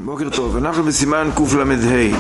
בוקר טוב, אנחנו בסימן קל"ה.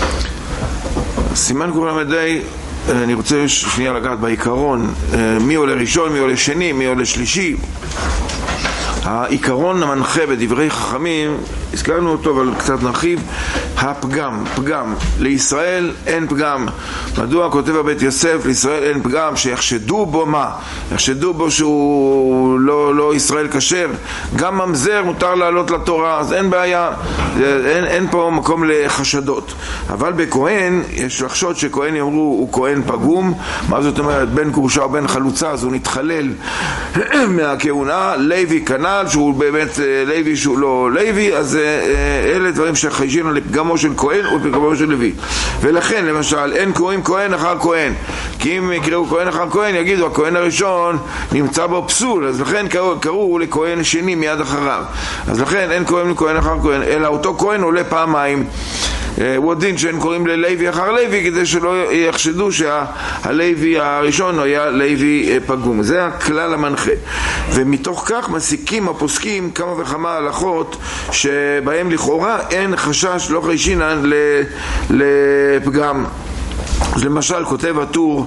סימן קל"ה, אני רוצה שנייה לגעת בעיקרון, מי עולה ראשון, מי עולה שני, מי עולה שלישי. העיקרון המנחה בדברי חכמים, הזכרנו אותו אבל קצת נרחיב, הפגם, פגם. לישראל אין פגם. מדוע כותב הבית יוסף, לישראל אין פגם, שיחשדו בו מה? יחשדו בו שהוא לא ישראל כשר. גם ממזר מותר לעלות לתורה, אז אין בעיה, אין פה מקום לחשדות. אבל בכהן יש לחשוד שכהן יאמרו הוא כהן פגום. מה זאת אומרת? בין קורשה ובין חלוצה, אז הוא נתחלל מהכהונה. לוי כנ"ל, שהוא באמת לוי שהוא לא לוי, אז אלה דברים שחיישים על פגמו של כהן ופגמו של לוי. ולכן למשל אין קוראים כהן אחר כהן, כי אם יקראו כהן אחר כהן יגידו הכהן הראשון נמצא בו פסול, אז לכן קראו לכהן שני מיד אחריו. אז לכן אין קוראים לכהן אחר כהן, אלא אותו כהן עולה פעמיים. הוא הדין שאין קוראים ללוי אחר לוי, כדי שלא יחשדו שהלוי הראשון היה לוי פגום. זה הכלל המנחה, ומתוך כך מסיקים הפוסקים כמה וכמה הלכות שבהם לכאורה אין חשש, לא חיישינן לפגם. אז למשל כותב הטור,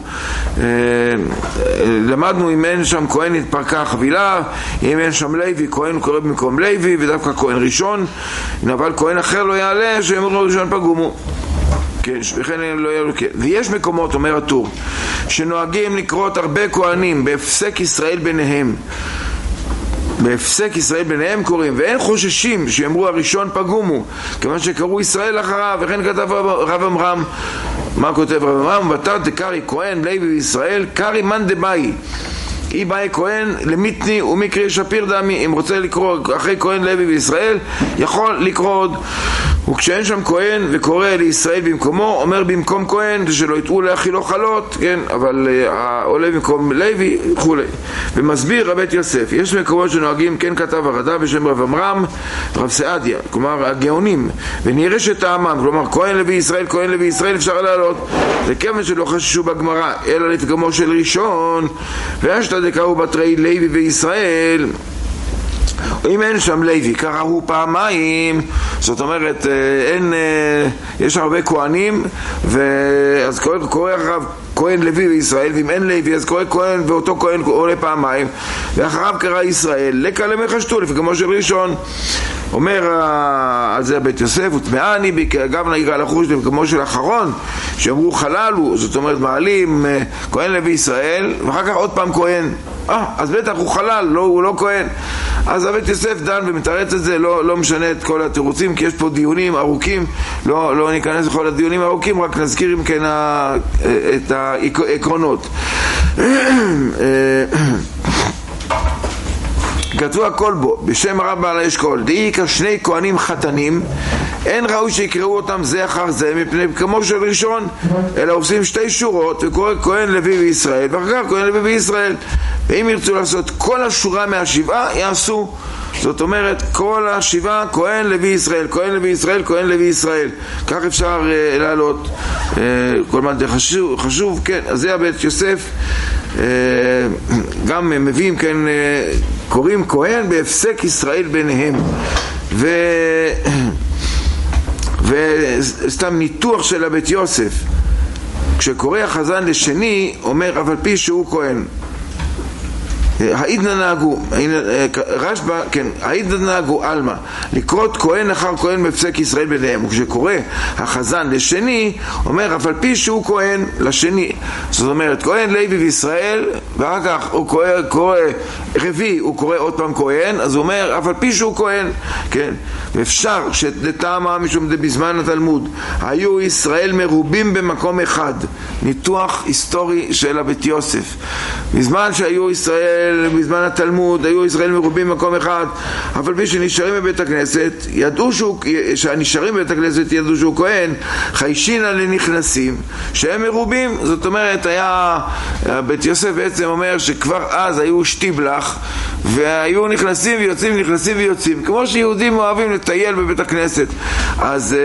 למדנו אם אין שם כהן התפרקה החבילה, אם אין שם לוי כהן קורא במקום לוי, ודווקא כהן ראשון, אבל כהן אחר לא יעלה שאמרו ראשון פגומו. כן, וכן לא יעלו, כן. ויש מקומות, אומר הטור, שנוהגים לקרות הרבה כהנים בהפסק ישראל ביניהם, בהפסק ישראל ביניהם קוראים, ואין חוששים שיאמרו הראשון פגומו, כיוון שקראו ישראל אחריו. וכן כתב רב אמרם, מה כותב רב אמרם? ותת דקרי כהן לוי וישראל קרי מן דבאי, אי באי כהן למיתני ומקרי שפיר דמי. אם רוצה לקרוא אחרי כהן לוי וישראל יכול לקרוא עוד. וכשאין שם כהן וקורא לישראל במקומו, אומר במקום כהן שלא יטעו להכילו חלות, כן, אבל עולה במקום לוי וכו'. ומסביר רבית יוסף, יש מקומות שנוהגים, כן כתב הרדה בשם רב אמרם רב סעדיה, כלומר הגאונים, ונראה שטעמם, כלומר כהן לוי ישראל, כהן לוי ישראל אפשר לעלות, וכיוון שלא חששו בגמרא אלא לפגמו של ראשון, ואשתא דקראו בתרי לוי וישראל, אם אין שם לוי, קראו פעמיים, זאת אומרת, יש הרבה כהנים, אז קורא אחריו כהן לוי וישראל, ואם אין לוי אז קורא כהן ואותו כהן עולה פעמיים, ואחריו קרא ישראל, לקה למחשתו לפגמו של ראשון. אומר על זה בית יוסף, ותמאני גם נעירה לחוש לפגמו של אחרון, שאמרו חללו, זאת אומרת מעלים כהן לוי ישראל, ואחר כך עוד פעם כהן. אז בטח הוא חלל, הוא לא כהן. אז הבית יוסף דן ומתרץ את זה, לא משנה את כל התירוצים, כי יש פה דיונים ארוכים, לא ניכנס לכל הדיונים ארוכים, רק נזכיר אם כן את העקרונות. כתבו הכל בו, בשם הרב בעל האשכול, דהי כשני כהנים חתנים, אין ראוי שיקראו אותם זה אחר זה מפני כמו של ראשון, אלא עושים שתי שורות וקורא כהן לוי וישראל ואחר כך כהן לוי וישראל. ואם ירצו לעשות כל השורה מהשבעה יעשו, זאת אומרת כל השבעה כהן לוי ישראל, כהן לוי ישראל, כהן לוי ישראל, כך אפשר לעלות. כל מה זה חשוב, כן. אז זה הבית יוסף, גם מביאים, כן, קוראים כהן בהפסק ישראל ביניהם. וסתם ניתוח של הבית יוסף, כשקורא החזן לשני אומר אבל פי שהוא כהן, העידנא נהגו, רשב"א, כן, העידנא נהגו אלמה לקרות כהן אחר כהן בפסק ישראל ביניהם. וכשקורא החזן לשני אומר אף על פי שהוא כהן לשני, זאת אומרת כהן לוי וישראל, ואחר כך הוא קורא רביעי, הוא קורא עוד פעם כהן, אז הוא אומר אף על פי שהוא כהן, כן. ואפשר שלטעמה משום בזמן התלמוד היו ישראל מרובים במקום אחד, ניתוח היסטורי של הבית יוסף, בזמן שהיו ישראל, בזמן התלמוד היו ישראל מרובים במקום אחד, אבל מי שנשארים בבית הכנסת ידעו שהנשארים בבית הכנסת ידעו שהוא כהן, חיישינה לנכנסים שהם מרובים. זאת אומרת, היה בית יוסף בעצם אומר שכבר אז היו שטיבלח, והיו נכנסים ויוצאים, נכנסים ויוצאים, כמו שיהודים אוהבים לטייל בבית הכנסת. אז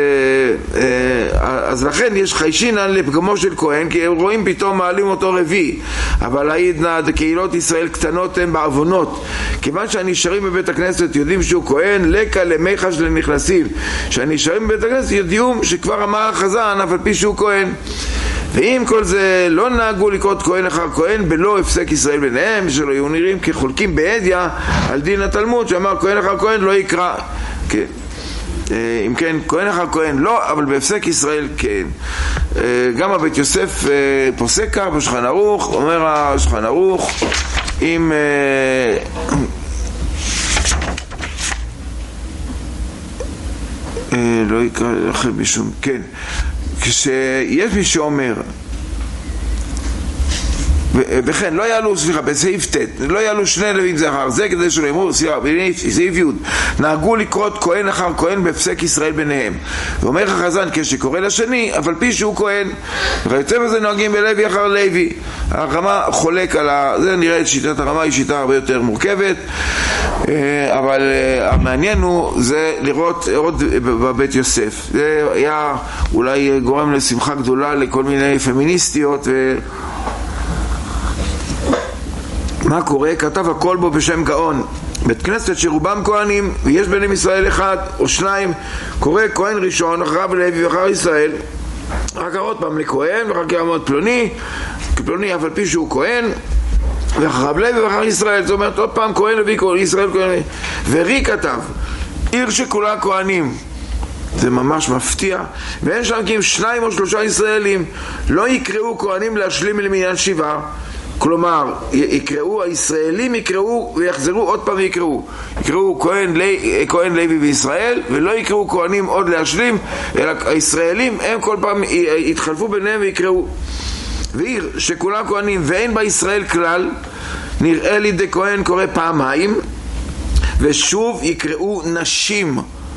לכן יש חיישינן לפגמו של כהן, כי הם רואים פתאום מעלים אותו רביעי. אבל העידנא דקהילות ישראל קטנות הם בעוונות, כיוון שהנשארים בבית הכנסת יודעים שהוא כהן, לקה למיחש לנכנסים, שהנשארים בבית הכנסת יודעים שכבר אמר החזן אף על פי שהוא כהן. ואם כל זה לא נהגו לקרות כהן אחר כהן בלא הפסק ישראל ביניהם, שלא יהיו נראים כחולקים בעדיה על דין התלמוד שאמר כהן אחר כהן לא יקרא. כן. אם כן, כהן אחר כהן לא, אבל בהפסק ישראל כן. גם הבית יוסף פוסק כך בשולחן ערוך, אומר השולחן ערוך, אם לא יקרא לכם משום, כן, כשיש מי שאומר וכן לא יעלו, סליחה, בסעיף ת' לא יעלו שני לווים זה אחר זה כדי שלא יאמרו, סליחה, בסעיף י' נהגו לקרות כהן אחר כהן בהפסק ישראל ביניהם. ואומר החזן כשקורא לשני אף על פי שהוא כהן, וכיוצא בזה נוהגים בלוי אחר לוי. הרמה חולק על זה, נראה את שיטת הרמה היא שיטה הרבה יותר מורכבת, אבל המעניין הוא זה לראות עוד בבית יוסף. זה היה אולי גורם לשמחה גדולה לכל מיני פמיניסטיות. מה קורה? כתב הכל בו בשם גאון, בית כנסת שרובם כהנים ויש ביניהם ישראל אחד או שניים, קורא כהן ראשון אחריו לוי ואחר ישראל, רק עוד פעם לכהן ואחר כעמוד פלוני אף על פי שהוא כהן, ואחריו לוי ואחר ישראל. זאת אומרת עוד פעם כהן לוי ישראל כהן. ורי כתב עיר שכולה כהנים, זה ממש מפתיע, ואין שם כי אם 2 או 3 ישראלים לא יקראו כהנים להשלים למניין 7. כלומר, הישראלים יקראו ויחזרו עוד פעם יקראו כהן לוי וישראל, ולא יקראו כהנים עוד להשלים, אלא הישראלים הם כל פעם יתחלפו ביניהם ויקראו. ועיר שכולה כהנים ואין בה ישראל כלל, נראה לי דכהן קורא פעמיים, ושוב יקראו נשים.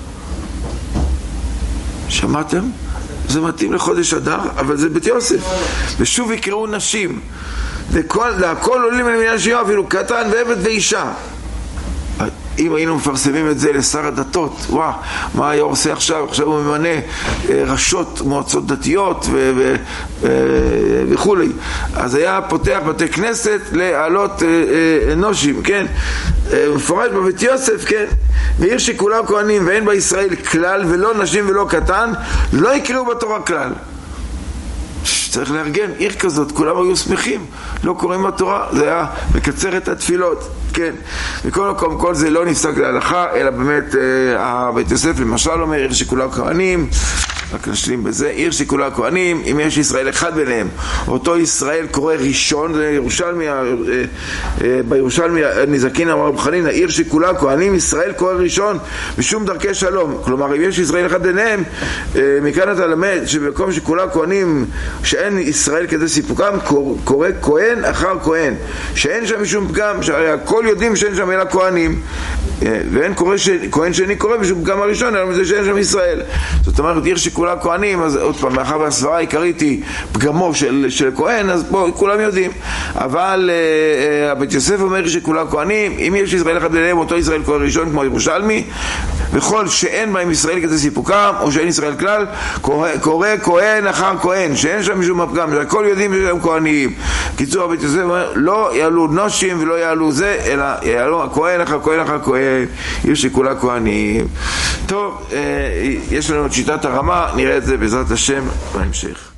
שמעתם? זה מתאים לחודש אדר, אבל זה בית יוסף. ושוב יקראו נשים. והכל עולים למניין שירה, אפילו קטן ועבד ואישה. אם היינו מפרסמים את זה לשר הדתות, מה היה עושה עכשיו? עכשיו הוא ממנה ראשות מועצות דתיות וכו'. אז היה פותח בתי כנסת להעלות נושים, כן? מפורש בבית יוסף, כן? ועיר שכולם כהנים ואין בה ישראל כלל ולא נשים ולא קטן, לא יקראו בתורה כלל. צריך לארגן עיר כזאת, כולם היו שמחים, לא קוראים בתורה, זה היה מקצר את התפילות, כן. וכל מקום, כל זה לא נפסק להלכה, אלא באמת הבית יוסף למשל אומר עיר שכולה כהנים, רק נשלים בזה, עיר שכולה כהנים, אם יש ישראל אחד ביניהם, אותו ישראל קורא ראשון, זה ירושלמי, בירושלמי נזקין אמר רב חנינא, העיר שכולה כהנים, ישראל קורא ראשון בשום דרכי שלום. כלומר, אם יש ישראל אחד ביניהם, מכאן אתה למד שבמקום שכולה כהנים, שאין ישראל כזה סיפוקם, קורא כהן אחר כהן, שאין שם משום פגם, שהרי הכל יודעים שאין שם אלא כהנים, ואין כהן שני קורא בשום פגם הראשון, אלא מזה שאין שם ישראל. זאת אומרת, עיר שכולה כהנים, אז עוד פעם, מאחר והסברה העיקרית היא פגמו של כהן, אז פה כולם יודעים. אבל הבית יוסף אומר שכולה כהנים, אם יש ישראל אחד ביניהם, אותו ישראל קורא ראשון כמו ירושלמי, וכל שאין בהם ישראל כזה סיפוקם, או שאין ישראל כלל, קורא כהן אחר כהן, שאין שם משום הפגם, שהכל יודעים שהם כהנים. קיצור, הבית יוסף אומר, לא יעלו נושים ולא יעלו זה, אלא יעלו הכהן אחר כהן אחר כהן, עיר שכולה כהנים. טוב, יש לנו את שיטת הרמה, נראה את זה בעזרת השם בהמשך.